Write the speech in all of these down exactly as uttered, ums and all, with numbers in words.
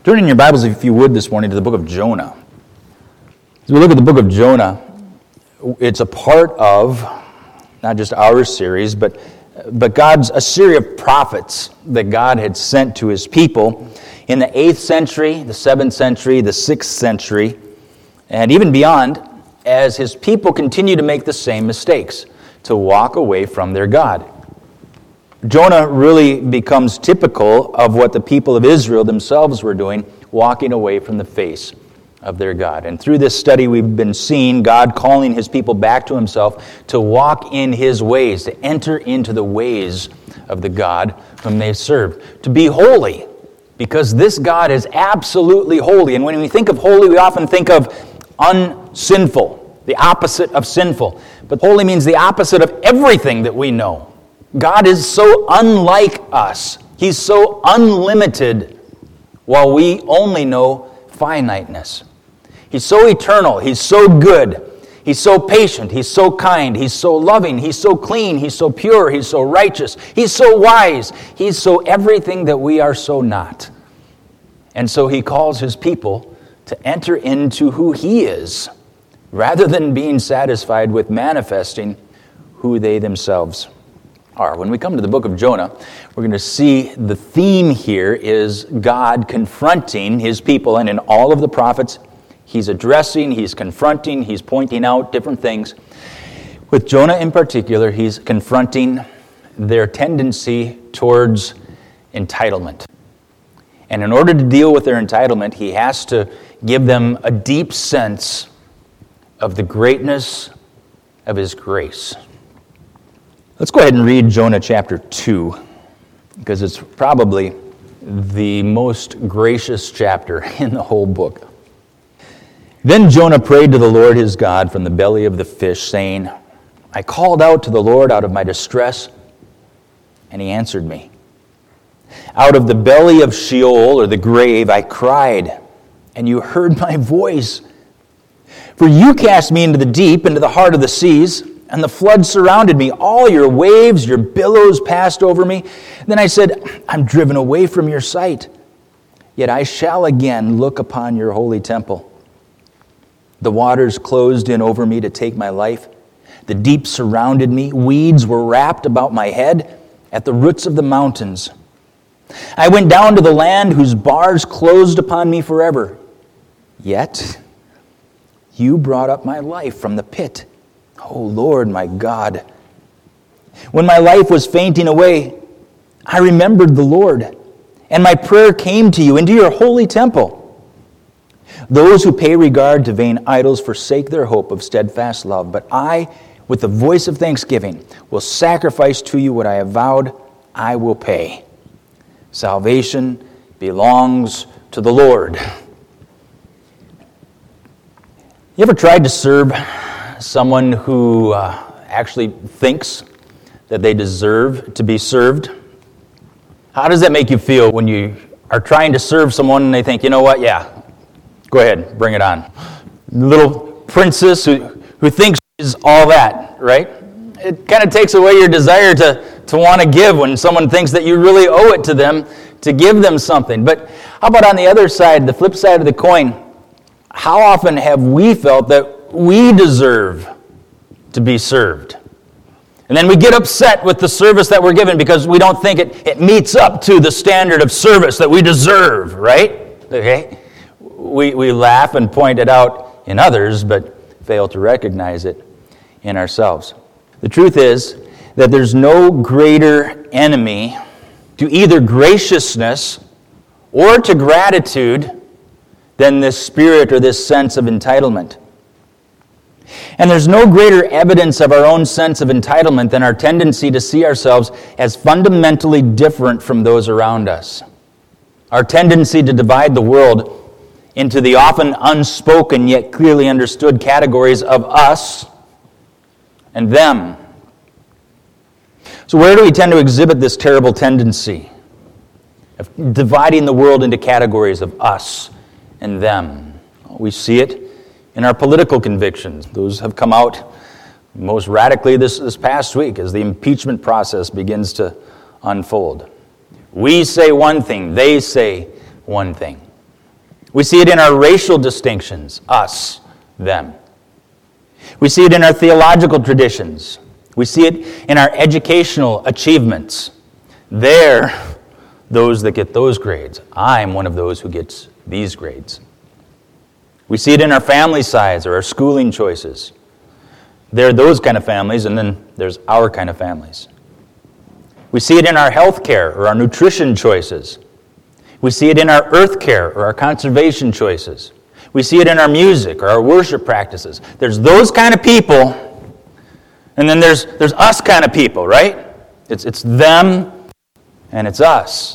Turn in your Bibles, if you would, this morning to the book of Jonah. As we look at the book of Jonah, it's a part of not just our series, but, but God's a series of prophets that God had sent to his people in the eighth century, the seventh century, the sixth century, and even beyond, as his people continue to make the same mistakes, to walk away from their God. Jonah really becomes typical of what the people of Israel themselves were doing, walking away from the face of their God. And through this study, we've been seeing God calling his people back to himself to walk in his ways, to enter into the ways of the God whom they serve, to be holy, because this God is absolutely holy. And when we think of holy, we often think of unsinful, the opposite of sinful. But holy means the opposite of everything that we know. God is so unlike us. He's so unlimited, while we only know finiteness. He's so eternal. He's so good. He's so patient. He's so kind. He's so loving. He's so clean. He's so pure. He's so righteous. He's so wise. He's so everything that we are so not. And so he calls his people to enter into who he is, rather than being satisfied with manifesting who they themselves are. When we come to the book of Jonah, we're going to see the theme here is God confronting his people, and in all of the prophets, he's addressing, he's confronting, he's pointing out different things. With Jonah in particular, he's confronting their tendency towards entitlement. And in order to deal with their entitlement, he has to give them a deep sense of the greatness of his grace. Let's go ahead and read Jonah chapter two, because it's probably the most gracious chapter in the whole book. Then Jonah prayed to the Lord his God from the belly of the fish, saying, I called out to the Lord out of my distress, and he answered me. Out of the belly of Sheol, or the grave, I cried, and you heard my voice. For you cast me into the deep, into the heart of the seas, and the flood surrounded me. All your waves, your billows passed over me. Then I said, I'm driven away from your sight. Yet I shall again look upon your holy temple. The waters closed in over me to take my life. The deep surrounded me. Weeds were wrapped about my head at the roots of the mountains. I went down to the land whose bars closed upon me forever. Yet you brought up my life from the pit. O Lord, my God. When my life was fainting away, I remembered the Lord, and my prayer came to you into your holy temple. Those who pay regard to vain idols forsake their hope of steadfast love, but I, with the voice of thanksgiving, will sacrifice to you what I have vowed I will pay. Salvation belongs to the Lord. You ever tried to serve someone who uh, actually thinks that they deserve to be served? How does that make you feel when you are trying to serve someone and they think, you know what, yeah, go ahead, bring it on. Little princess who, who thinks she's all that, right? It kind of takes away your desire to, to want to give when someone thinks that you really owe it to them to give them something. But how about on the other side, the flip side of the coin? How often have we felt that we deserve to be served? And then we get upset with the service that we're given because we don't think it, it meets up to the standard of service that we deserve, right? Okay? We, we laugh and point it out in others, but fail to recognize it in ourselves. The truth is that there's no greater enemy to either graciousness or to gratitude than this spirit or this sense of entitlement. And there's no greater evidence of our own sense of entitlement than our tendency to see ourselves as fundamentally different from those around us. Our tendency to divide the world into the often unspoken yet clearly understood categories of us and them. So where do we tend to exhibit this terrible tendency of dividing the world into categories of us and them? We see it in our political convictions. Those have come out most radically this, this past week as the impeachment process begins to unfold. We say one thing, they say one thing. We see it in our racial distinctions, us, them. We see it in our theological traditions. We see it in our educational achievements. They're those that get those grades. I'm one of those who gets these grades. We see it in our family size or our schooling choices. There are those kind of families, and then there's our kind of families. We see it in our health care or our nutrition choices. We see it in our earth care or our conservation choices. We see it in our music or our worship practices. There's those kind of people, and then there's there's us kind of people, right? It's it's them and it's us.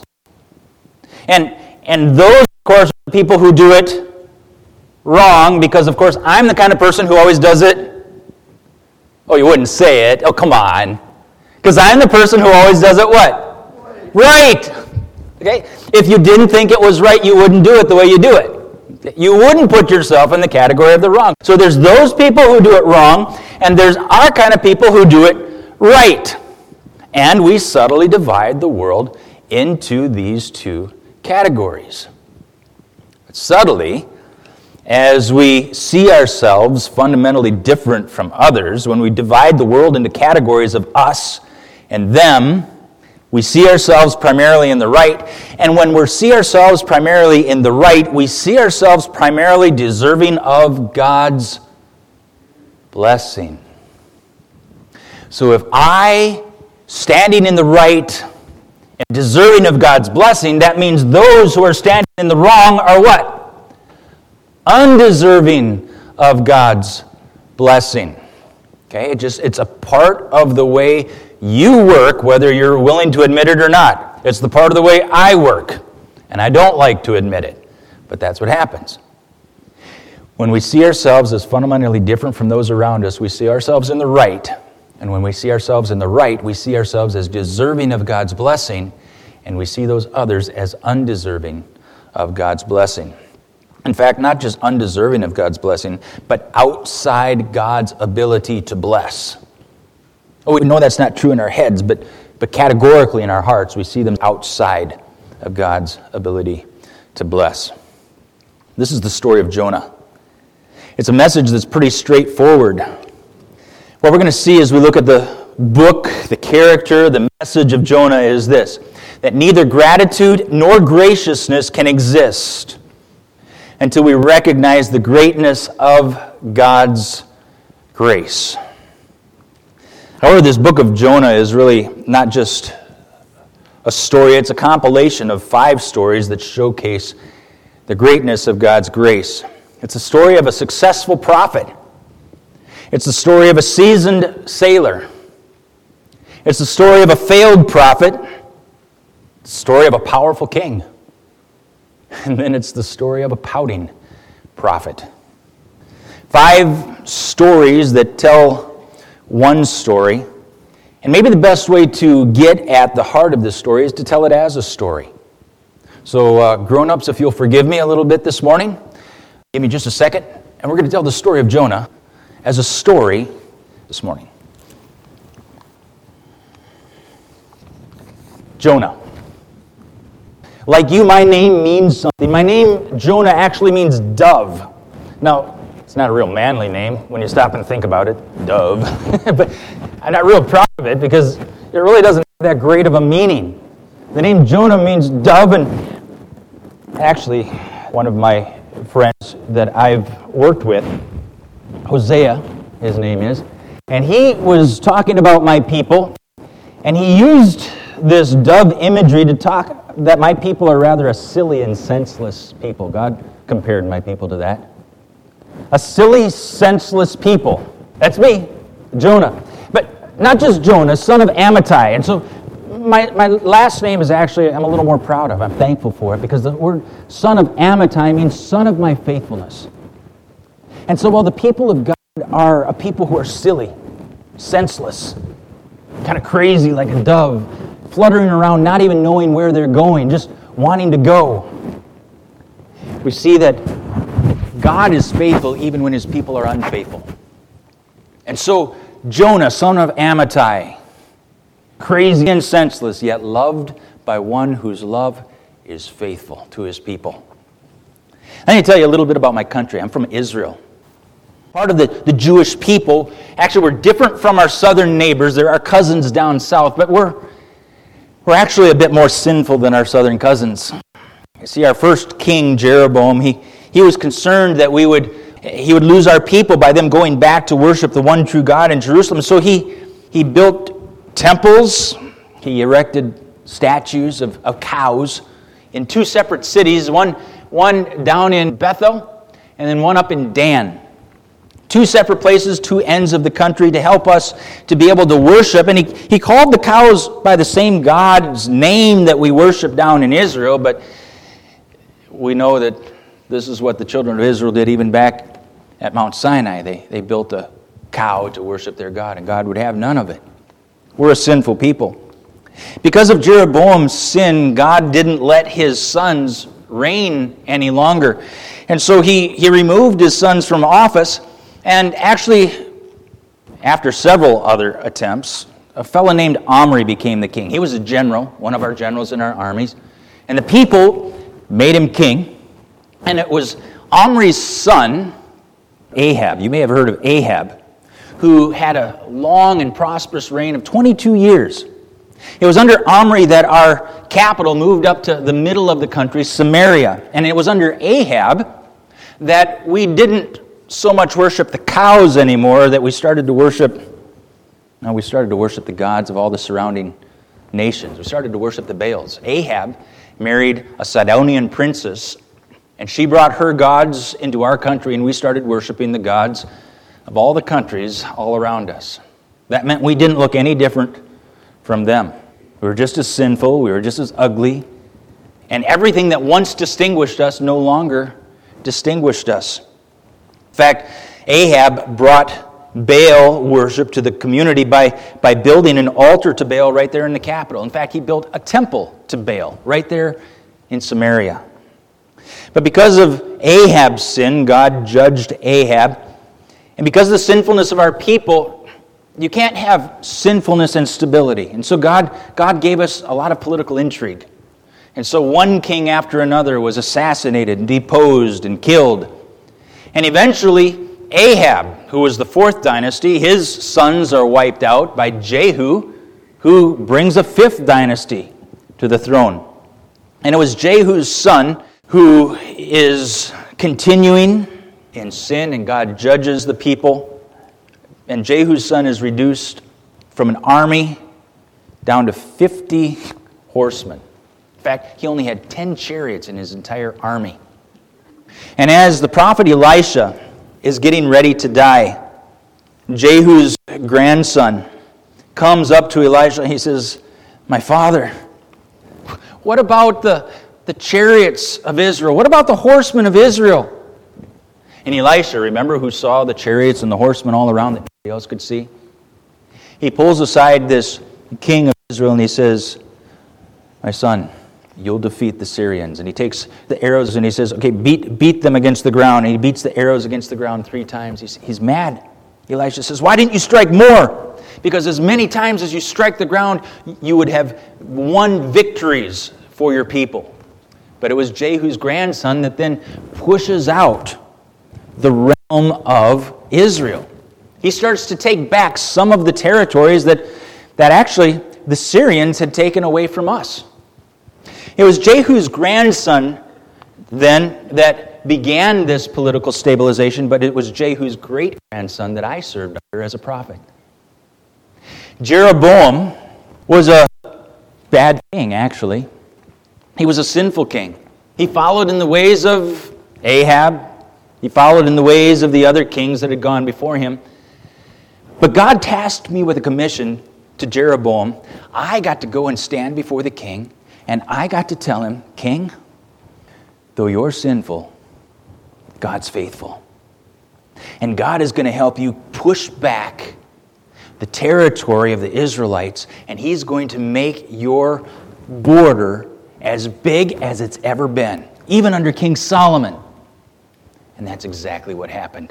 And and those, of course, are the people who do it wrong, because, of course, I'm the kind of person who always does it. Oh, you wouldn't say it. Oh, come on. Because I'm the person who always does it what? Right. Okay? If you didn't think it was right, you wouldn't do it the way you do it. You wouldn't put yourself in the category of the wrong. So there's those people who do it wrong, and there's our kind of people who do it right. And we subtly divide the world into these two categories. But subtly, as we see ourselves fundamentally different from others, when we divide the world into categories of us and them, we see ourselves primarily in the right. And when we see ourselves primarily in the right, we see ourselves primarily deserving of God's blessing. So if I, standing in the right and deserving of God's blessing, that means those who are standing in the wrong are what? Undeserving of God's blessing. Okay, it just it's a part of the way you work, whether you're willing to admit it or not. It's the part of the way I work, and I don't like to admit it, but that's what happens. When we see ourselves as fundamentally different from those around us, we see ourselves in the right, and when we see ourselves in the right, we see ourselves as deserving of God's blessing, and we see those others as undeserving of God's blessing. In fact, not just undeserving of God's blessing, but outside God's ability to bless. Oh, we know that's not true in our heads, but, but categorically in our hearts, we see them outside of God's ability to bless. This is the story of Jonah. It's a message that's pretty straightforward. What we're going to see as we look at the book, the character, the message of Jonah is this: that neither gratitude nor graciousness can exist until we recognize the greatness of God's grace. However, this book of Jonah is really not just a story, it's a compilation of five stories that showcase the greatness of God's grace. It's a story of a successful prophet. It's the story of a seasoned sailor. It's the story of a failed prophet. It's the story of a powerful king. And then it's the story of a pouting prophet. Five stories that tell one story. And maybe the best way to get at the heart of this story is to tell it as a story. So uh, grown-ups, if you'll forgive me a little bit this morning, give me just a second, and we're going to tell the story of Jonah as a story this morning. Jonah. Like you, my name means something. My name, Jonah, actually means dove. Now, it's not a real manly name when you stop and think about it, dove. But I'm not real proud of it because it really doesn't have that great of a meaning. The name Jonah means dove, and actually, one of my friends that I've worked with, Hosea, his name is, and he was talking about my people, and he used this dove imagery to talk that my people are rather a silly and senseless people. God compared my people to that. A silly, senseless people. That's me, Jonah. But not just Jonah, son of Amittai. And so my, my last name is actually, I'm a little more proud of. I'm thankful for it because the word son of Amittai means son of my faithfulness. And so while the people of God are a people who are silly, senseless, kind of crazy like a dove, fluttering around, not even knowing where they're going, just wanting to go, we see that God is faithful even when his people are unfaithful. And so Jonah, son of Amittai, crazy and senseless, yet loved by one whose love is faithful to his people. I need to tell you a little bit about my country. I'm from Israel. Part of the, the Jewish people, actually we're different from our southern neighbors. They're our cousins down south, but we're, we're actually a bit more sinful than our southern cousins. You see, our first king, Jeroboam, he, he was concerned that we would he would lose our people by them going back to worship the one true God in Jerusalem. So he, he built temples, he erected statues of, of cows in two separate cities, one, one down in Bethel and then one up in Dan. Two separate places, two ends of the country to help us to be able to worship. And he, he called the cows by the same God's name that we worship down in Israel, but we know that this is what the children of Israel did even back at Mount Sinai. They, they built a cow to worship their God, and God would have none of it. We're a sinful people. Because of Jeroboam's sin, God didn't let his sons reign any longer. And so he, he removed his sons from office, and actually, after several other attempts, a fellow named Omri became the king. He was a general, one of our generals in our armies, and the people made him king, and it was Omri's son, Ahab. You may have heard of Ahab, who had a long and prosperous reign of twenty-two years. It was under Omri that our capital moved up to the middle of the country, Samaria. And it was under Ahab that we didn't so much worship the cows anymore, that we started to worship, no, we started to worship the gods of all the surrounding nations. We started to worship the Baals. Ahab married a Sidonian princess, and she brought her gods into our country, and we started worshiping the gods of all the countries all around us. That meant we didn't look any different from them. We were just as sinful, we were just as ugly, and everything that once distinguished us no longer distinguished us. In fact, Ahab brought Baal worship to the community by, by building an altar to Baal right there in the capital. In fact, he built a temple to Baal right there in Samaria. But because of Ahab's sin, God judged Ahab. And because of the sinfulness of our people, you can't have sinfulness and stability. And so God, God gave us a lot of political intrigue. And so one king after another was assassinated and deposed and killed. And eventually, Ahab, who was the fourth dynasty, his sons are wiped out by Jehu, who brings a fifth dynasty to the throne. And it was Jehu's son who is continuing in sin, and God judges the people. And Jehu's son is reduced from an army down to fifty horsemen. In fact, he only had ten chariots in his entire army. And as the prophet Elisha is getting ready to die, Jehu's grandson comes up to Elisha and he says, "My father, what about the, the chariots of Israel? What about the horsemen of Israel?" And Elisha, remember, who saw the chariots and the horsemen all around that nobody else could see? He pulls aside this king of Israel and he says, "My son, you'll defeat the Syrians." And he takes the arrows and he says, "Okay, beat beat them against the ground." And he beats the arrows against the ground three times. He's, he's mad. Elisha says, "Why didn't you strike more? Because as many times as you strike the ground, you would have won victories for your people." But it was Jehu's grandson that then pushes out the realm of Israel. He starts to take back some of the territories that, that actually the Syrians had taken away from us. It was Jehu's grandson then that began this political stabilization, but it was Jehu's great-grandson that I served under as a prophet. Jeroboam was a bad king, actually. He was a sinful king. He followed in the ways of Ahab. He followed in the ways of the other kings that had gone before him. But God tasked me with a commission to Jeroboam. I got to go and stand before the king, and I got to tell him, "King, though you're sinful, God's faithful. And God is going to help you push back the territory of the Israelites, and He's going to make your border as big as it's ever been, even under King Solomon." And that's exactly what happened.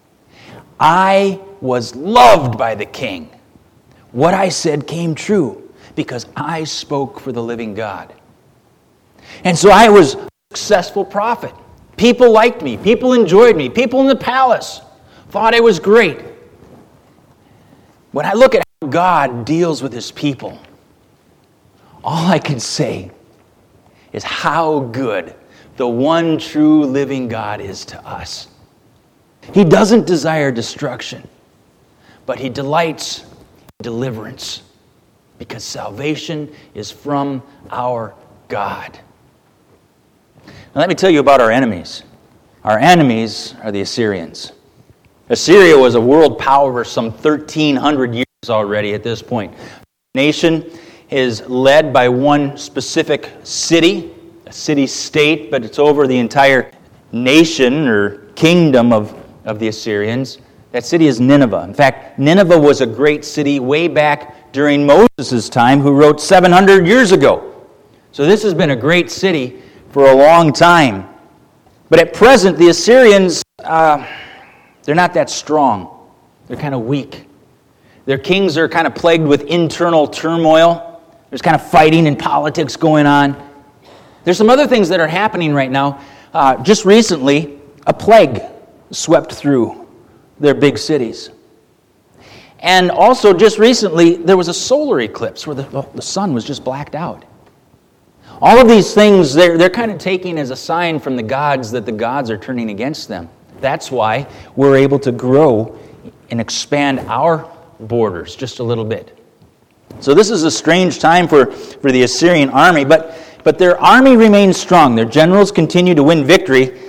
I was loved by the king. What I said came true because I spoke for the living God. And so I was a successful prophet. People liked me. People enjoyed me. People in the palace thought I was great. When I look at how God deals with his people, all I can say is how good the one true living God is to us. He doesn't desire destruction, but he delights in deliverance because salvation is from our God. Now let me tell you about our enemies. Our enemies are the Assyrians. Assyria was a world power for some thirteen hundred years already at this point. The nation is led by one specific city, a city-state, but it's over the entire nation or kingdom of, of the Assyrians. That city is Nineveh. In fact, Nineveh was a great city way back during Moses' time, who wrote seven hundred years ago. So this has been a great city for a long time. But at present, the Assyrians, uh, they're not that strong. They're kind of weak. Their kings are kind of plagued with internal turmoil. There's kind of fighting and politics going on. There's some other things that are happening right now. Uh, just recently, a plague swept through their big cities. And also, just recently, there was a solar eclipse where the, the sun was just blacked out. All of these things, they're, they're kind of taking as a sign from the gods that the gods are turning against them. That's why we're able to grow and expand our borders just a little bit. So this is a strange time for, for the Assyrian army, but, but their army remains strong. Their generals continue to win victory.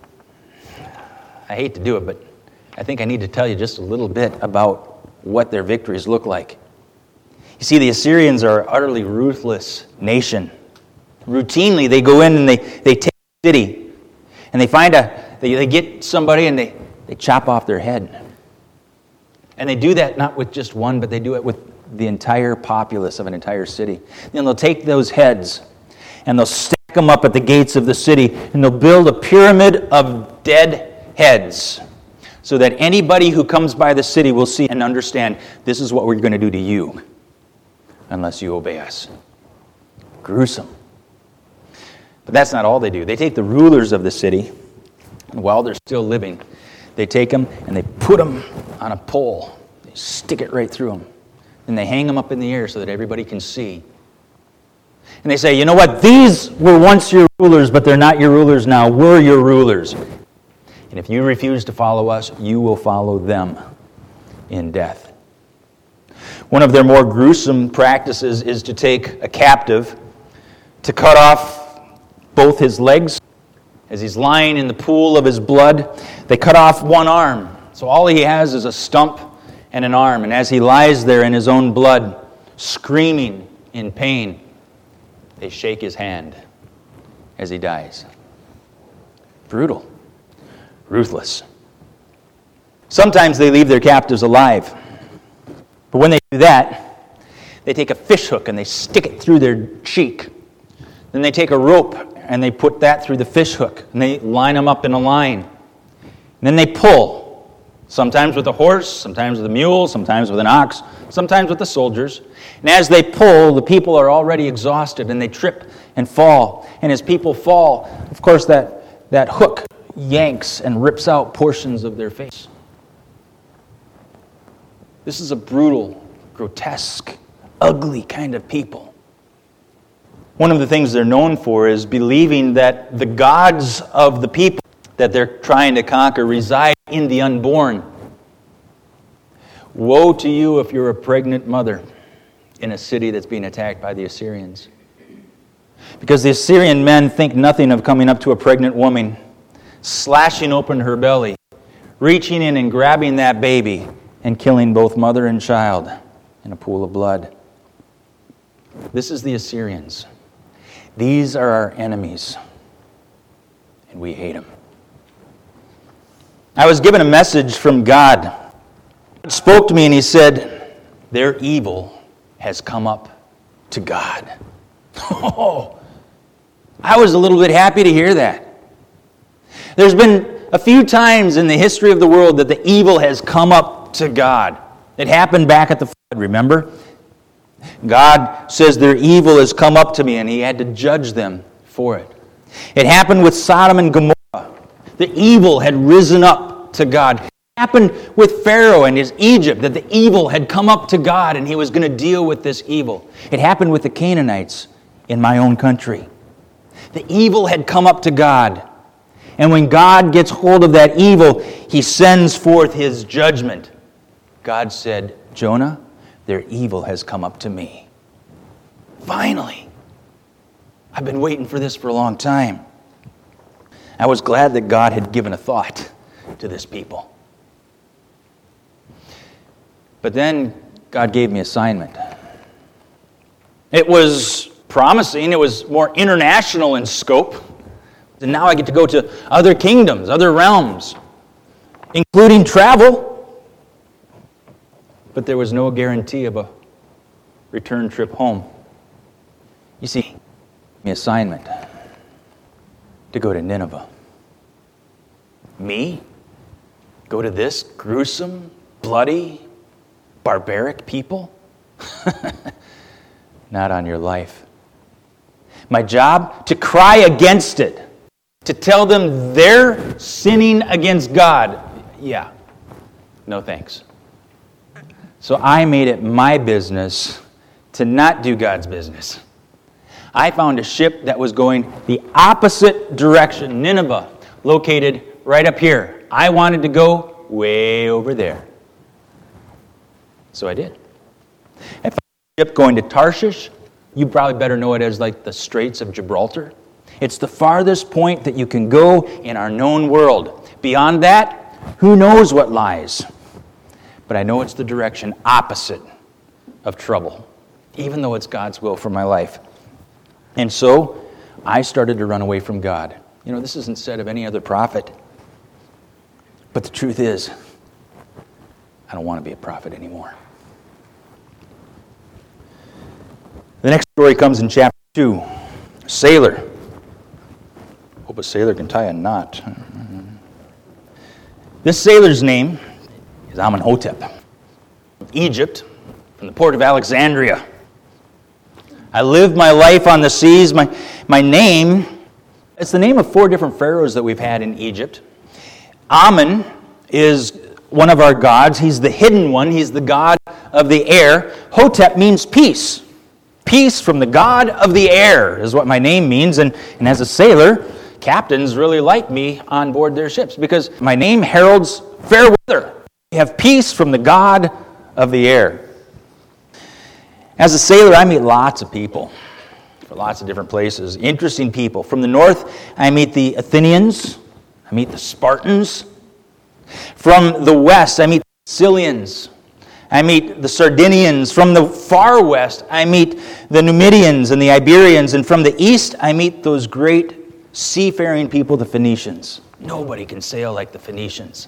I hate to do it, but I think I need to tell you just a little bit about what their victories look like. You see, the Assyrians are an utterly ruthless nation. Routinely, they go in and they, they take a city, and they find a, they, they get somebody and they, they chop off their head. And they do that not with just one, but they do it with the entire populace of an entire city. Then they'll take those heads and they'll stack them up at the gates of the city, and they'll build a pyramid of dead heads so that anybody who comes by the city will see and understand, this is what we're going to do to you unless you obey us. Gruesome. But that's not all they do. They take the rulers of the city, and while they're still living, they take them and they put them on a pole. They stick it right through them. And they hang them up in the air so that everybody can see. And they say, you know what? These were once your rulers, but they're not your rulers now. We're your rulers. And if you refuse to follow us, you will follow them in death. One of their more gruesome practices is to take a captive, to cut off both his legs. As he's lying in the pool of his blood, they cut off one arm. So all he has is a stump and an arm. And as he lies there in his own blood, screaming in pain, they shake his hand as he dies. Brutal. Ruthless. Sometimes they leave their captives alive. But when they do that, they take a fish hook and they stick it through their cheek. Then they take a rope and they put that through the fish hook, and they line them up in a line. And then they pull, sometimes with a horse, sometimes with a mule, sometimes with an ox, sometimes with the soldiers. And as they pull, the people are already exhausted, and they trip and fall. And as people fall, of course, that, that hook yanks and rips out portions of their face. This is a brutal, grotesque, ugly kind of people. One of the things they're known for is believing that the gods of the people that they're trying to conquer reside in the unborn. Woe to you if you're a pregnant mother in a city that's being attacked by the Assyrians. Because the Assyrian men think nothing of coming up to a pregnant woman, slashing open her belly, reaching in and grabbing that baby, and killing both mother and child in a pool of blood. This is the Assyrians. These are our enemies, and we hate them. I was given a message from God. God spoke to me and he said, their evil has come up to God. Oh, I was a little bit happy to hear that. There's been a few times in the history of the world that the evil has come up to God. It happened back at the flood, remember? God says their evil has come up to me, and he had to judge them for it. It happened with Sodom and Gomorrah The evil had risen up to God. It happened with Pharaoh and his Egypt, that the evil had come up to God and he was going to deal with this evil. It happened with the Canaanites in my own country. The evil had come up to God. And when God gets hold of that evil, he sends forth his judgment. God said, Jonah, their evil has come up to me. Finally. I've been waiting for this for a long time. I was glad that God had given a thought to this people. But then God gave me an assignment. It was promising. It was more international in scope. And now I get to go to other kingdoms, other realms, including travel. But there was no guarantee of a return trip home. You see, my assignment to go to Nineveh. Me? Go to this gruesome, bloody, barbaric people? Not on your life. My job? To cry against it. To tell them they're sinning against God. Yeah. No thanks. So I made it my business to not do God's business. I found a ship that was going the opposite direction. Nineveh, located right up here. I wanted to go way over there. So I did. I found a ship going to Tarshish. You probably better know it as like the Straits of Gibraltar. It's the farthest point that you can go in our known world. Beyond that, who knows what lies? But I know it's the direction opposite of trouble, even though it's God's will for my life. And so, I started to run away from God. You know, this isn't said of any other prophet. But the truth is, I don't want to be a prophet anymore. The next story comes in chapter two. A sailor. Hope a sailor can tie a knot. This sailor's name is Amenhotep. From Egypt, from the port of Alexandria. I lived my life on the seas. My, my name, it's the name of four different pharaohs that we've had in Egypt. Amen is one of our gods. He's the hidden one. He's the god of the air. Hotep means peace. Peace from the god of the air is what my name means. And, and as a sailor, captains really like me on board their ships because my name heralds fair weather. We have peace from the god of the air. As a sailor, I meet lots of people from lots of different places. Interesting people. From the north, I meet the Athenians. I meet the Spartans. From the west, I meet the Sicilians. I meet the Sardinians. From the far west, I meet the Numidians and the Iberians. And from the east, I meet those great seafaring people, the Phoenicians. Nobody can sail like the Phoenicians.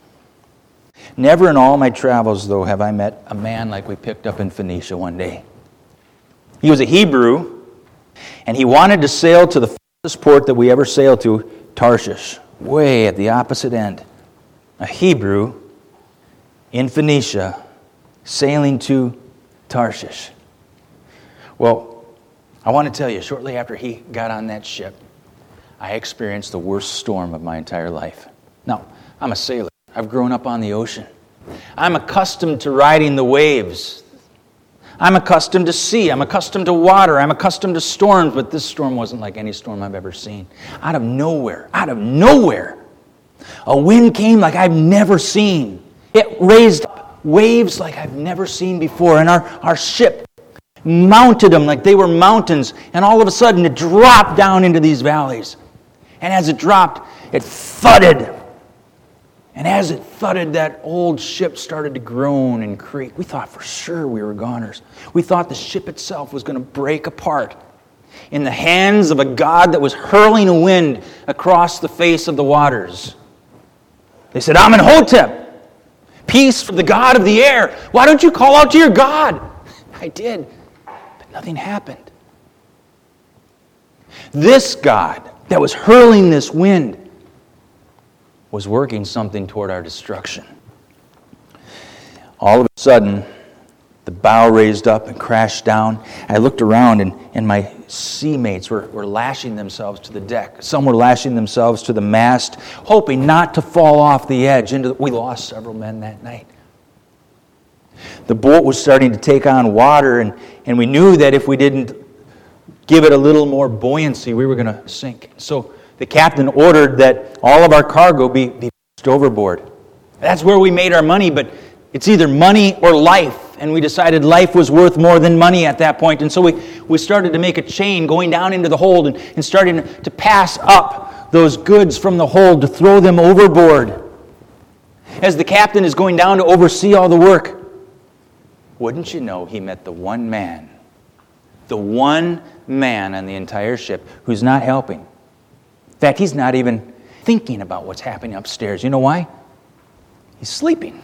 Never in all my travels, though, have I met a man like we picked up in Phoenicia one day. He was a Hebrew, and he wanted to sail to the farthest port that we ever sailed to, Tarshish, way at the opposite end. A Hebrew in Phoenicia sailing to Tarshish. Well, I want to tell you, shortly after he got on that ship, I experienced the worst storm of my entire life. Now, I'm a sailor. I've grown up on the ocean. I'm accustomed to riding the waves. I'm accustomed to sea. I'm accustomed to water. I'm accustomed to storms, but this storm wasn't like any storm I've ever seen. Out of nowhere, out of nowhere, a wind came like I've never seen. It raised up waves like I've never seen before, and our, our ship mounted them like they were mountains, and all of a sudden it dropped down into these valleys. And as it dropped, it thudded. And as it thudded, that old ship started to groan and creak. We thought for sure we were goners. We thought the ship itself was going to break apart in the hands of a god that was hurling a wind across the face of the waters. They said, Amenhotep, peace for the god of the air. Why don't you call out to your god? I did, but nothing happened. This god that was hurling this wind was working something toward our destruction. All of a sudden, The bow raised up and crashed down. I looked around, and, and my seamates were, were lashing themselves to the deck. Some were lashing themselves to the mast, hoping not to fall off the edge. Into the, we lost several men that night. The boat was starting to take on water, and, and we knew that if we didn't give it a little more buoyancy, we were going to sink. So the captain ordered that all of our cargo be, be pushed overboard. That's where we made our money, but it's either money or life. And we decided life was worth more than money at that point. And so we, we started to make a chain going down into the hold and, and starting to pass up those goods from the hold to throw them overboard. As the captain is going down to oversee all the work, wouldn't you know, he met the one man, the one man on the entire ship who's not helping. In fact, he's not even thinking about what's happening upstairs. You know why? He's sleeping.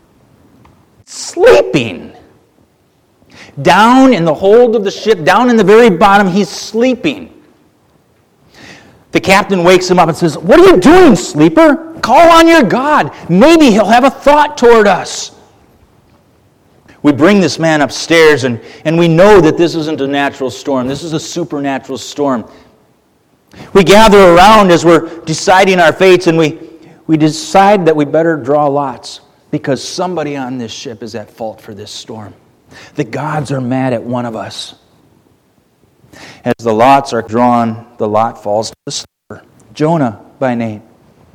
Sleeping. Down in the hold of the ship, down in the very bottom, he's sleeping. The captain wakes him up and says, "What are you doing, sleeper? Call on your God. Maybe he'll have a thought toward us." We bring this man upstairs, and, and we know that this isn't a natural storm. This is a supernatural storm. We gather around as we're deciding our fates, and we, we decide that we better draw lots, because somebody on this ship is at fault for this storm. The gods are mad at one of us. As the lots are drawn, the lot falls to the sleeper, Jonah by name.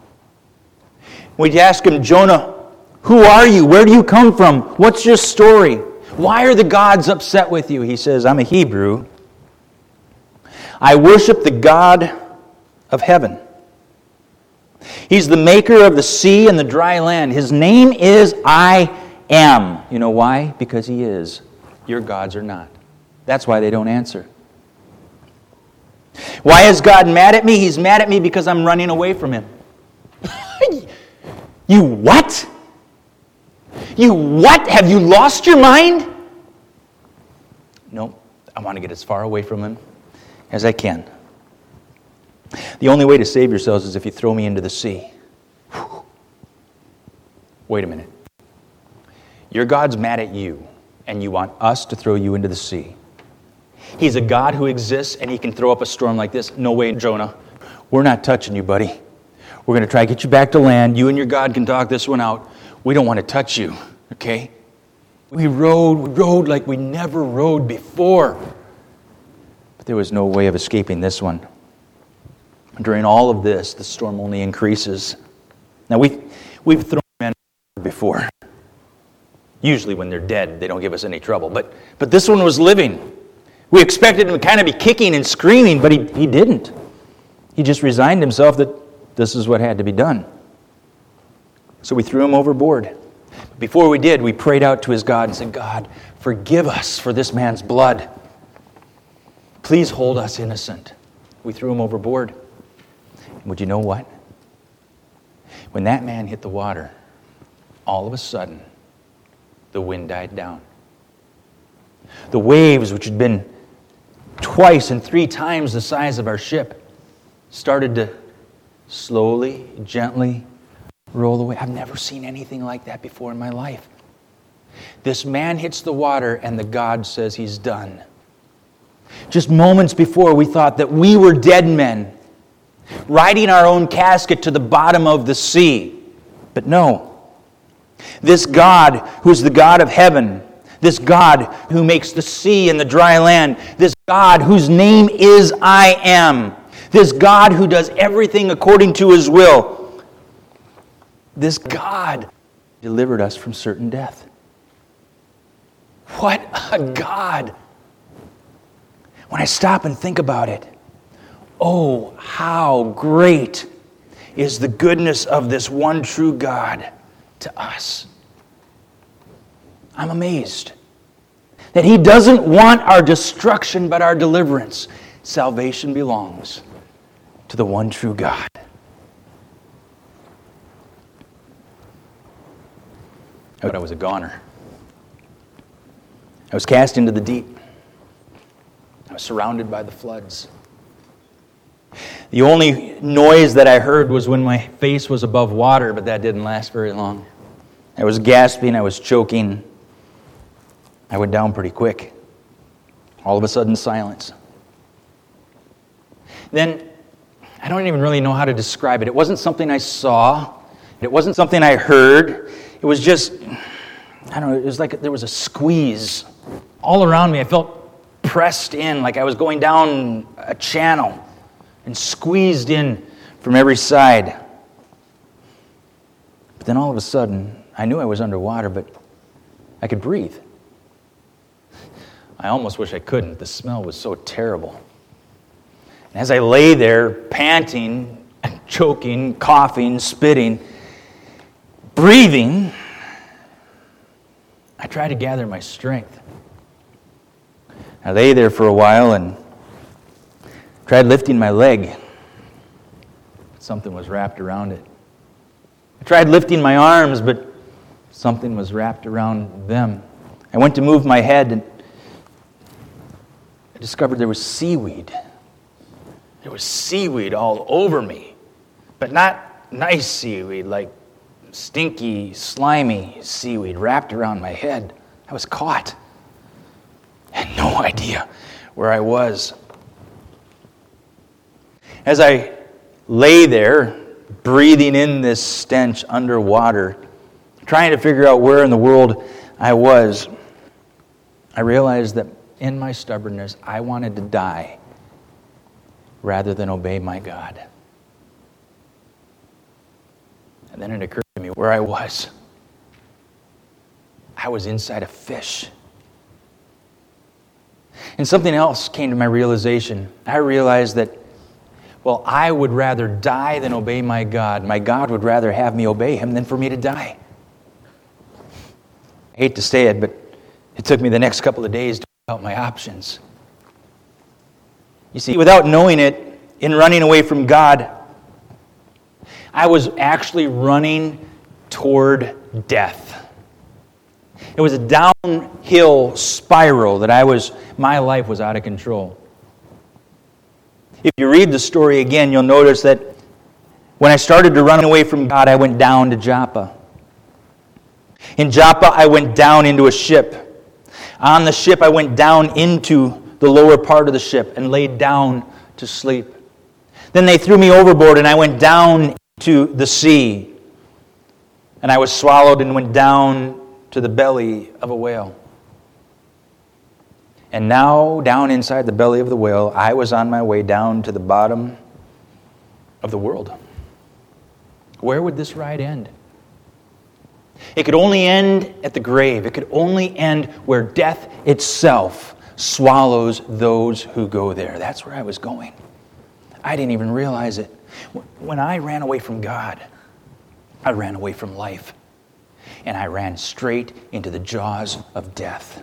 We ask him, "Jonah, who are you? Where do you come from? What's your story? Why are the gods upset with you?" He says, "I'm a Hebrew. I worship the God of heaven. He's the maker of the sea and the dry land. His name is I Am." You know why? Because he is. Your gods are not. That's why they don't answer. Why is God mad at me? He's mad at me because I'm running away from him. You what? You what? Have you lost your mind? No, I want to get as far away from him as I can. The only way to save yourselves is if you throw me into the sea. Whew. Wait a minute. Your God's mad at you, and you want us to throw you into the sea. He's a God who exists, and he can throw up a storm like this. No way, Jonah. We're not touching you, buddy. We're going to try to get you back to land. You and your God can talk this one out. We don't want to touch you, okay? We rowed, we rowed like we never rowed before. But there was no way of escaping this one. During all of this, the storm only increases. Now, we've, we've thrown men before. Usually when they're dead, they don't give us any trouble. But, but this one was living. We expected him to kind of be kicking and screaming, but he, he didn't. He just resigned himself that this is what had to be done. So we threw him overboard. Before we did, we prayed out to his God and said, "God, forgive us for this man's blood. Please hold us innocent." We threw him overboard. And would you know what? When that man hit the water, all of a sudden, the wind died down. The waves, which had been twice and three times the size of our ship, started to slowly, gently roll away. I've never seen anything like that before in my life. This man hits the water, and the God says he's done. Just moments before, we thought that we were dead men, riding our own casket to the bottom of the sea. But no. This God, who's the God of heaven, this God who makes the sea and the dry land, this God whose name is I Am, this God who does everything according to his will, this God delivered us from certain death. What a God! When I stop and think about it, oh, how great is the goodness of this one true God to us. I'm amazed that he doesn't want our destruction but our deliverance. Salvation belongs to the one true God. I was a goner. I was cast into the deep. I was surrounded by the floods. The only noise that I heard was when my face was above water, but that didn't last very long. I was gasping, I was choking. I went down pretty quick. All of a sudden, silence. Then, I don't even really know how to describe it. It wasn't something I saw. It wasn't something I heard. It was just, I don't know, it was like there was a squeeze all around me. I felt pressed in, like I was going down a channel and squeezed in from every side. But then all of a sudden, I knew I was underwater, but I could breathe. I almost wish I couldn't. The smell was so terrible. And as I lay there, panting, choking, coughing, spitting, breathing, I tried to gather my strength. I lay there for a while and tried lifting my leg. Something was wrapped around it. I tried lifting my arms, but something was wrapped around them. I went to move my head, and I discovered there was seaweed. There was seaweed all over me, but not nice seaweed, like stinky, slimy seaweed wrapped around my head. I was caught. I had no idea where I was. As I lay there, breathing in this stench underwater, trying to figure out where in the world I was, I realized that in my stubbornness, I wanted to die rather than obey my God. And then it occurred to me where I was. I was inside a fish. And something else came to my realization. I realized that, well, I would rather die than obey my God. My God would rather have me obey Him than for me to die. I hate to say it, but it took me the next couple of days to work out my options. You see, without knowing it, in running away from God, I was actually running toward death. It was a downhill spiral that I was, my life was out of control. If you read the story again, you'll notice that when I started to run away from God, I went down to Joppa. In Joppa, I went down into a ship. On the ship, I went down into the lower part of the ship and laid down to sleep. Then they threw me overboard and I went down to the sea. And I was swallowed and went down to the belly of a whale. And now, down inside the belly of the whale, I was on my way down to the bottom of the world. Where would this ride end? It could only end at the grave. It could only end where death itself swallows those who go there. That's where I was going. I didn't even realize it. When I ran away from God, I ran away from life. And I ran straight into the jaws of death.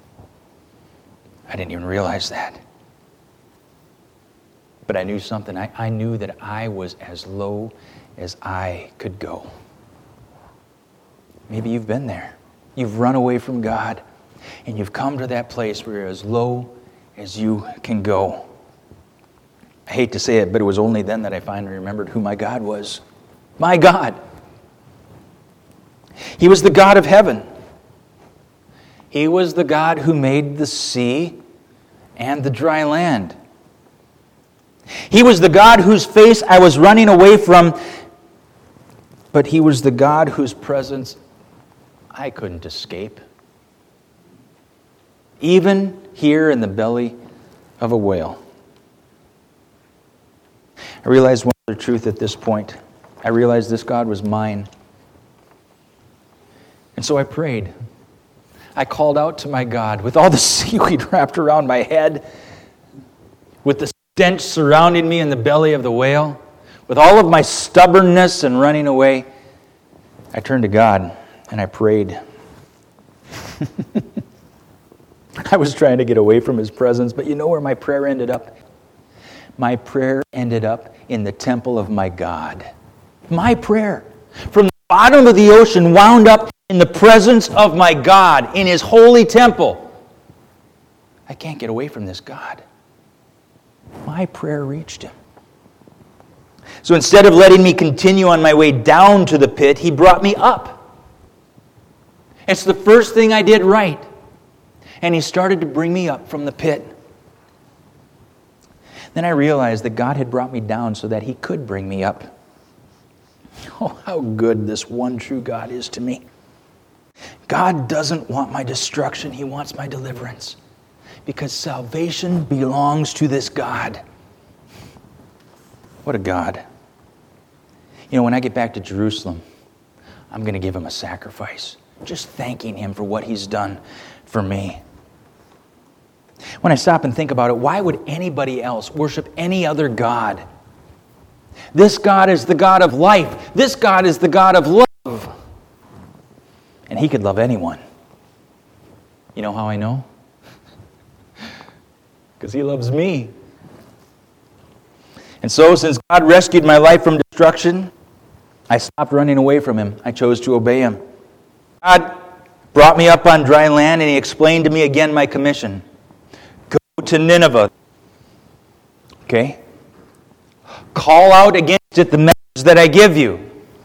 I didn't even realize that. But I knew something. I, I knew that I was as low as I could go. Maybe you've been there. You've run away from God, and you've come to that place where you're as low as you can go. I hate to say it, but it was only then that I finally remembered who my God was. My God. He was the God of heaven. He was the God who made the sea and the dry land. He was the God whose face I was running away from, but He was the God whose presence I couldn't escape. Even here in the belly of a whale. I realized one other truth at this point. I realized this God was mine. And so I prayed. I called out to my God with all the seaweed wrapped around my head, with the stench surrounding me in the belly of the whale, with all of my stubbornness and running away. I turned to God and I prayed. I was trying to get away from His presence, but you know where my prayer ended up? My prayer ended up in the temple of my God. My prayer from the bottom of the ocean wound up in the presence of my God, in His holy temple. I can't get away from this God. My prayer reached Him. So instead of letting me continue on my way down to the pit, He brought me up. It's the first thing I did right. And he started to bring me up from the pit. Then I realized that God had brought me down so that he could bring me up. Oh, how good this one true God is to me. God doesn't want my destruction. He wants my deliverance. Because salvation belongs to this God. What a God. You know, when I get back to Jerusalem, I'm going to give him a sacrifice. Just thanking him for what he's done for me. When I stop and think about it, why would anybody else worship any other God? This God is the God of life. This God is the God of love. And he could love anyone. You know how I know? Because he loves me. And so, since God rescued my life from destruction, I stopped running away from him. I chose to obey him. God brought me up on dry land, and he explained to me again my commission. Go to Nineveh. Okay? Call out against it the message that I give you.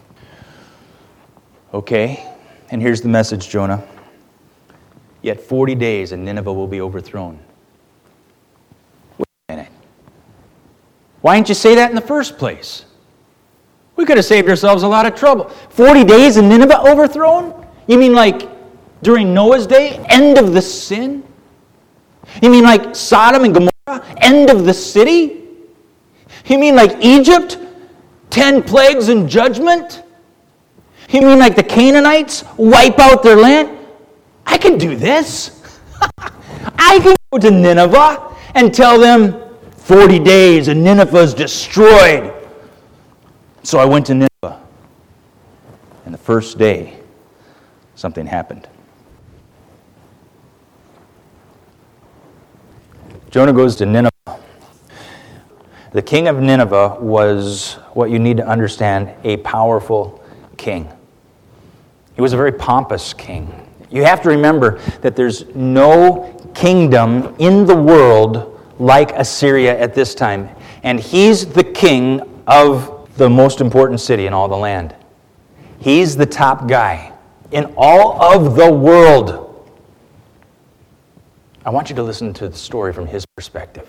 Okay? And here's the message, Jonah. Yet forty days and Nineveh will be overthrown. Wait a minute. Why didn't you say that in the first place? We could have saved ourselves a lot of trouble. forty days and Nineveh overthrown? You mean like during Noah's day, end of the sin? You mean like Sodom and Gomorrah, end of the city? You mean like Egypt, ten plagues and judgment? You mean like the Canaanites wipe out their land? I can do this. I can go to Nineveh and tell them forty days and Nineveh is destroyed. So I went to Nineveh. And the first day, something happened. Jonah goes to Nineveh. The king of Nineveh was, what you need to understand, a powerful king. He was a very pompous king. You have to remember that there's no kingdom in the world like Assyria at this time. And he's the king of the most important city in all the land. He's the top guy in all of the world. I want you to listen to the story from his perspective.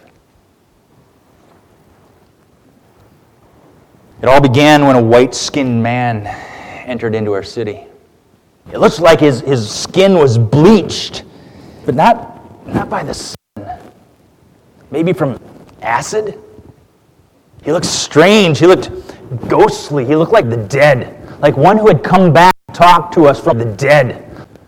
It all began when a white-skinned man entered into our city. It looks like his, his skin was bleached, but not, not by the sun. Maybe from acid? He looked strange. He looked ghostly. He looked like the dead, like one who had come back to talk to us from the dead.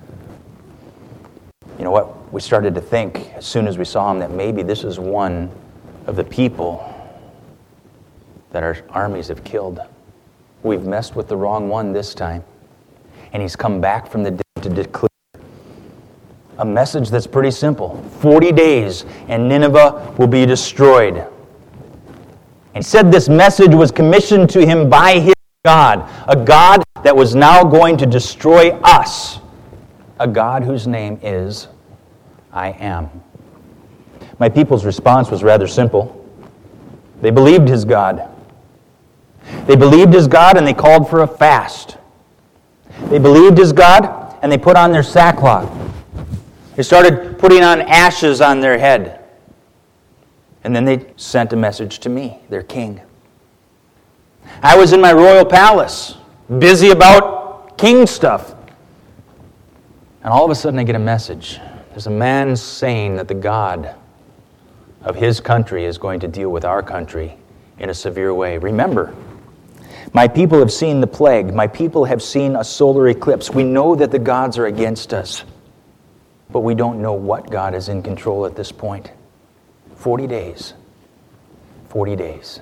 You know what? We started to think as soon as we saw him that maybe this is one of the people that our armies have killed. We've messed with the wrong one this time. And he's come back from the dead to declare a message that's pretty simple. forty days and Nineveh will be destroyed. And he said this message was commissioned to him by his God, a God that was now going to destroy us, a God whose name is I Am. My people's response was rather simple. They believed his God. They believed his God and they called for a fast. They believed his God and they put on their sackcloth. They started putting on ashes on their head. And then they sent a message to me, their king. I was in my royal palace, busy about king stuff. And all of a sudden I get a message. There's a man saying that the God of his country is going to deal with our country in a severe way. Remember, my people have seen the plague. My people have seen a solar eclipse. We know that the gods are against us. But we don't know what God is in control at this point. Forty days. Forty days.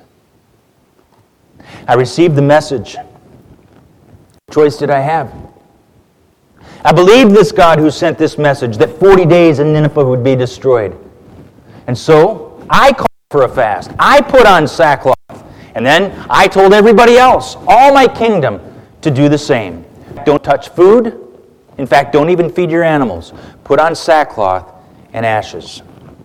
I received the message. What choice did I have? I believed this God who sent this message, that forty days and Nineveh would be destroyed. And so, I called for a fast. I put on sackcloth. And then I told everybody else, all my kingdom, to do the same. Don't touch food. In fact, don't even feed your animals. Put on sackcloth and ashes.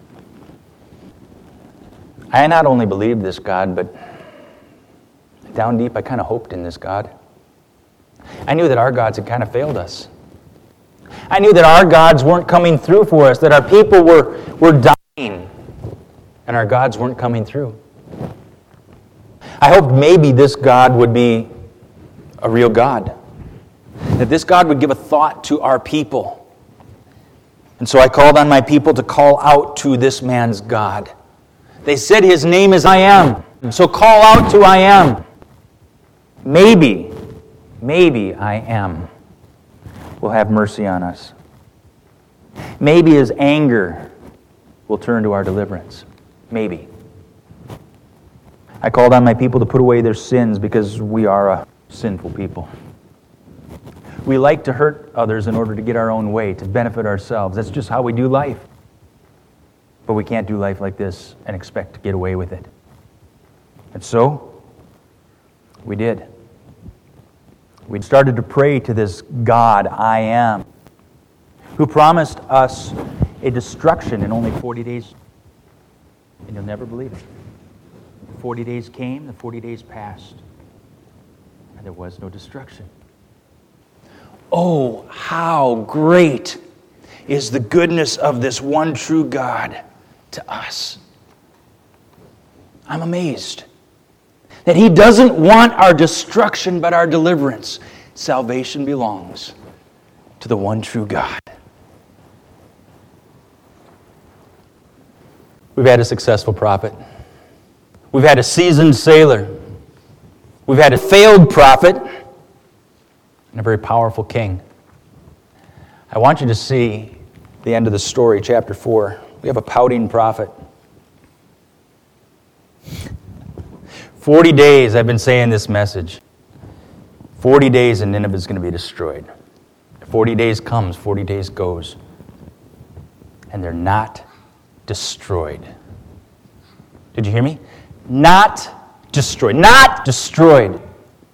I not only believed this God, but down deep I kind of hoped in this God. I knew that our gods had kind of failed us. I knew that our gods weren't coming through for us, that our people were, were dying, and our gods weren't coming through. I hoped maybe this God would be a real God, that this God would give a thought to our people. And so I called on my people to call out to this man's God. They said his name is I Am. So call out to I Am. Maybe, maybe I Am will have mercy on us. Maybe his anger will turn to our deliverance. Maybe. I called on my people to put away their sins because we are a sinful people. We like to hurt others in order to get our own way, to benefit ourselves. That's just how we do life. But we can't do life like this and expect to get away with it. And so, we did. We started to pray to this God, I Am, who promised us a destruction in only forty days. And you'll never believe it. The forty days came, the forty days passed, and there was no destruction. Oh, how great is the goodness of this one true God to us. I'm amazed that He doesn't want our destruction but our deliverance. Salvation belongs to the one true God. We've had a successful prophet. We've had a seasoned sailor. We've had a failed prophet. And a very powerful king. I want you to see the end of the story, chapter four. We have a pouting prophet. Forty days I've been saying this message. Forty days and Nineveh is going to be destroyed. Forty days comes, forty days goes. And they're not destroyed. Did you hear me? Not destroyed. Not destroyed.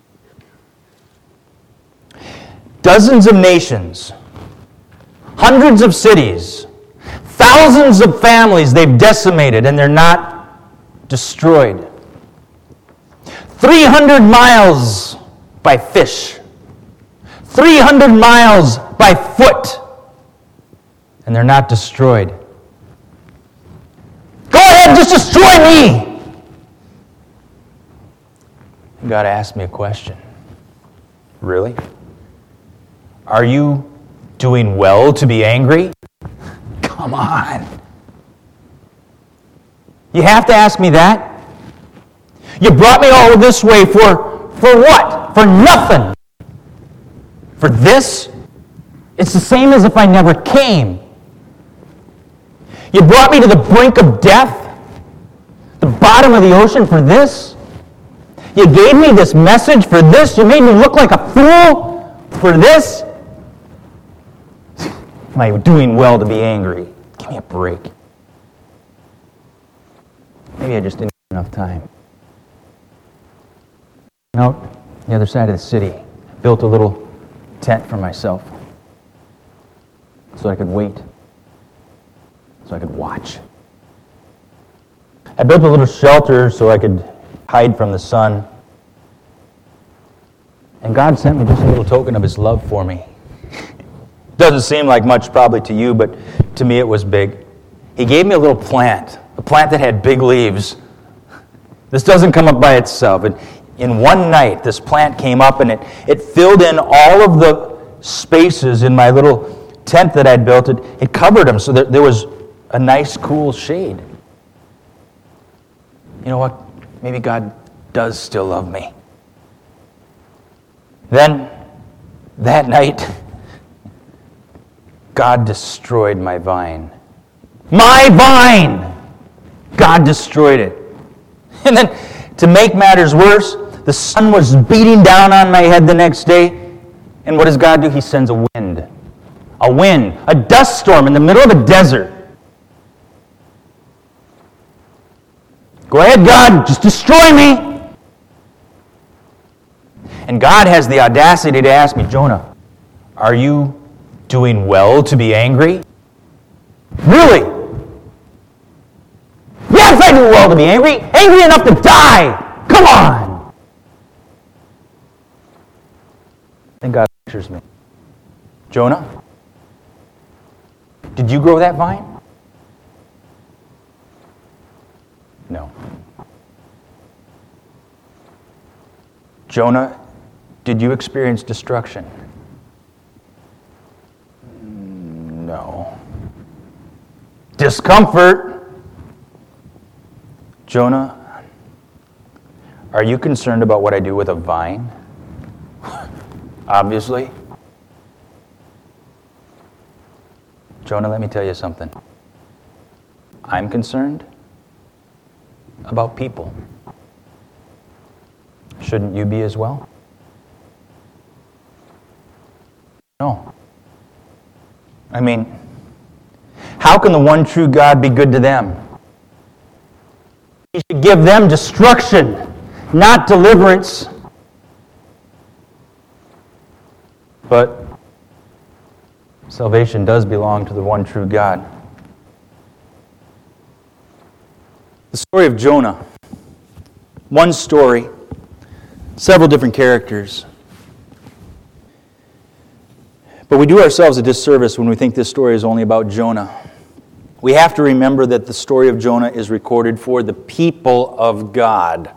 Dozens of nations, hundreds of cities, thousands of families they've decimated, and they're not destroyed. three hundred miles by fish, three hundred miles by foot, and they're not destroyed. Go ahead, just destroy me! God asked me a question. Really? Are you doing well to be angry? Come on. You have to ask me that? You brought me all this way for, for what? For nothing. For this? It's the same as if I never came. You brought me to the brink of death? The bottom of the ocean for this? You gave me this message for this? You made me look like a fool for this? Am I doing well to be angry? Give me a break. Maybe I just didn't have enough time. Out on the other side of the city, built a little tent for myself so I could wait, so I could watch. I built a little shelter so I could hide from the sun. And God sent me just a little token of His love for me. Doesn't seem like much probably to you, but to me it was big. He gave me a little plant, a plant that had big leaves. This doesn't come up by itself. And in one night, this plant came up and it, it filled in all of the spaces in my little tent that I'd built. It, it covered them so that there was a nice, cool shade. You know what? Maybe God does still love me. Then, that night, God destroyed my vine. My vine! God destroyed it. And then, to make matters worse, the sun was beating down on my head the next day. And what does God do? He sends a wind. A wind. A dust storm in the middle of a desert. Go ahead, God. Just destroy me. And God has the audacity to ask me, Jonah, are you doing well to be angry? Really? Yes, I do well to be angry. Angry enough to die. Come on. Then God answers me. Jonah, Did you grow that vine? No. Jonah, did you experience destruction? No. Discomfort? Jonah, are you concerned about what I do with a vine? Obviously. Jonah, let me tell you something. I'm concerned about people. Shouldn't you be as well? No. I mean, how can the one true God be good to them? He should give them destruction, not deliverance. But salvation does belong to the one true God. The story of Jonah. One story, several different characters. But we do ourselves a disservice when we think this story is only about Jonah. We have to remember that the story of Jonah is recorded for the people of God.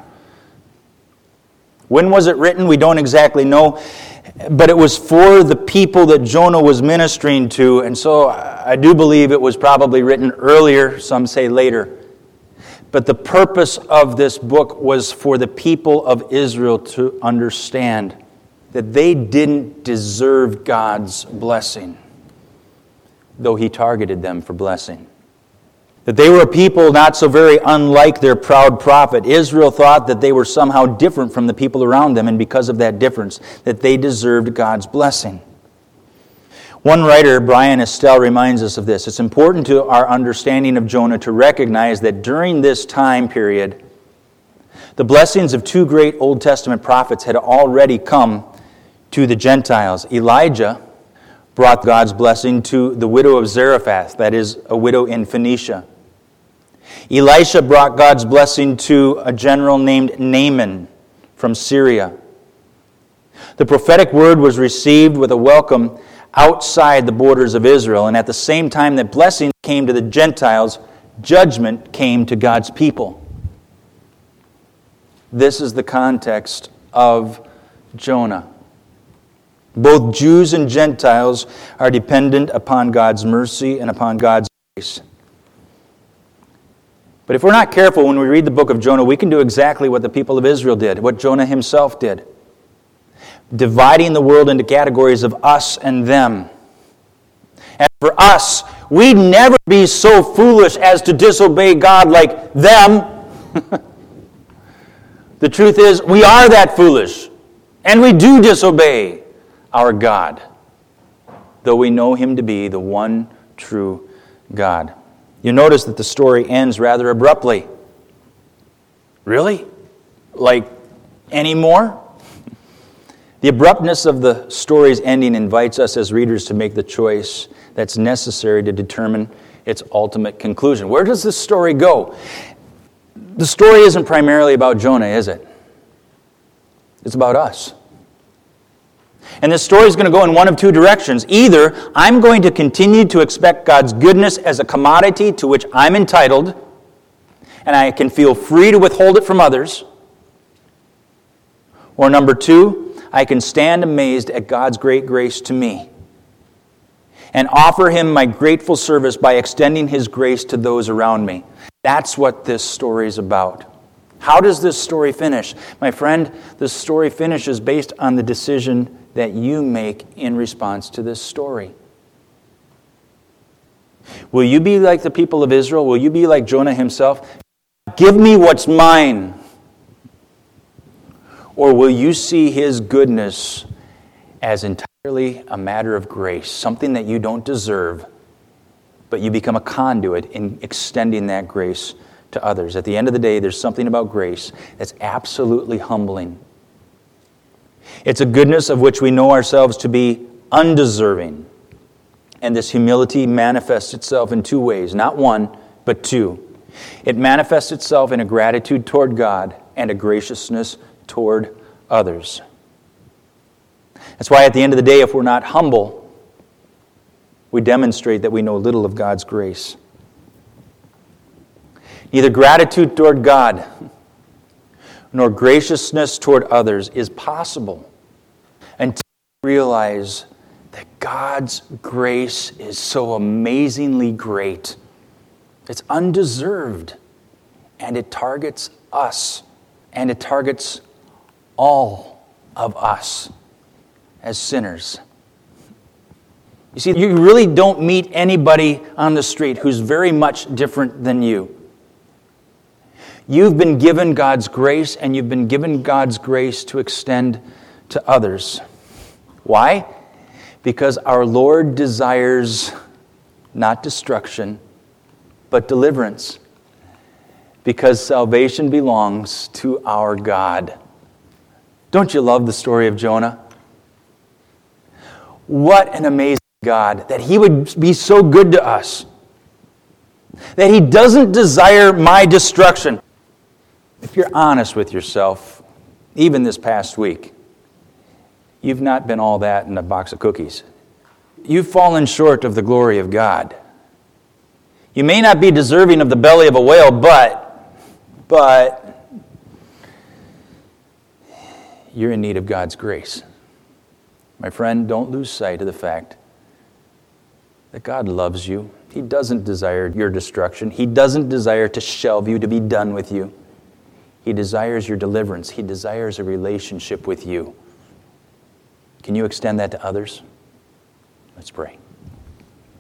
When was it written? We don't exactly know. But it was for the people that Jonah was ministering to. And so I do believe it was probably written earlier, some say later. But the purpose of this book was for the people of Israel to understand that they didn't deserve God's blessing, though He targeted them for blessing. That they were a people not so very unlike their proud prophet. Israel thought that they were somehow different from the people around them, and because of that difference, that they deserved God's blessing. One writer, Brian Estelle, reminds us of this. It's important to our understanding of Jonah to recognize that during this time period, the blessings of two great Old Testament prophets had already come to the Gentiles. Elijah brought God's blessing to the widow of Zarephath, that is, a widow in Phoenicia. Elisha brought God's blessing to a general named Naaman from Syria. The prophetic word was received with a welcome outside the borders of Israel, and at the same time that blessing came to the Gentiles, judgment came to God's people. This is the context of Jonah. Both Jews and Gentiles are dependent upon God's mercy and upon God's grace. But if we're not careful when we read the book of Jonah, we can do exactly what the people of Israel did, what Jonah himself did, dividing the world into categories of us and them. And for us, we'd never be so foolish as to disobey God like them. The truth is, we are that foolish, and we do disobey our God, though we know Him to be the one true God. You notice that the story ends rather abruptly. Really? Like anymore? The abruptness of the story's ending invites us as readers to make the choice that's necessary to determine its ultimate conclusion. Where does this story go? The story isn't primarily about Jonah, is it? It's about us. And this story is going to go in one of two directions. Either I'm going to continue to expect God's goodness as a commodity to which I'm entitled, and I can feel free to withhold it from others. Or number two, I can stand amazed at God's great grace to me and offer Him my grateful service by extending His grace to those around me. That's what this story is about. How does this story finish? My friend, the story finishes based on the decision that you make in response to this story. Will you be like the people of Israel? Will you be like Jonah himself? Give me what's mine. Or will you see His goodness as entirely a matter of grace, something that you don't deserve, but you become a conduit in extending that grace to others? At the end of the day, there's something about grace that's absolutely humbling. It's a goodness of which we know ourselves to be undeserving. And this humility manifests itself in two ways, not one, but two. It manifests itself in a gratitude toward God and a graciousness toward others. That's why at the end of the day, if we're not humble, we demonstrate that we know little of God's grace. Neither gratitude toward God nor graciousness toward others is possible until we realize that God's grace is so amazingly great. It's undeserved, and it targets us, and it targets all of us as sinners. You see, you really don't meet anybody on the street who's very much different than you. You've been given God's grace, and you've been given God's grace to extend to others. Why? Because our Lord desires not destruction, but deliverance. Because salvation belongs to our God. Don't you love the story of Jonah? What an amazing God, that He would be so good to us. That He doesn't desire my destruction. If you're honest with yourself, even this past week, you've not been all that in a box of cookies. You've fallen short of the glory of God. You may not be deserving of the belly of a whale, but, but, you're in need of God's grace. My friend, don't lose sight of the fact that God loves you. He doesn't desire your destruction. He doesn't desire to shelve you, to be done with you. He desires your deliverance. He desires a relationship with you. Can you extend that to others? Let's pray.